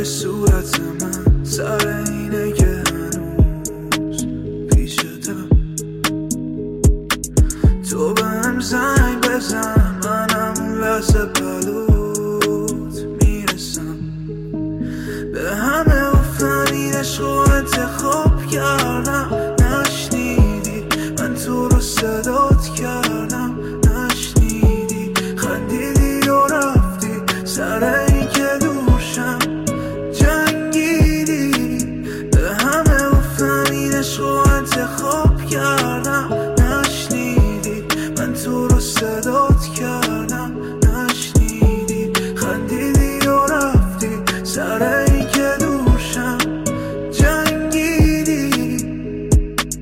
روی صورت من سر اینه که هنوز پیشتم. تو بهم زنگ بزن منم اون لحظه بلوت میرسم. به همه گفتم این عشق رو انتخاب کردم، نشنیدی من تو رو صدات کردم.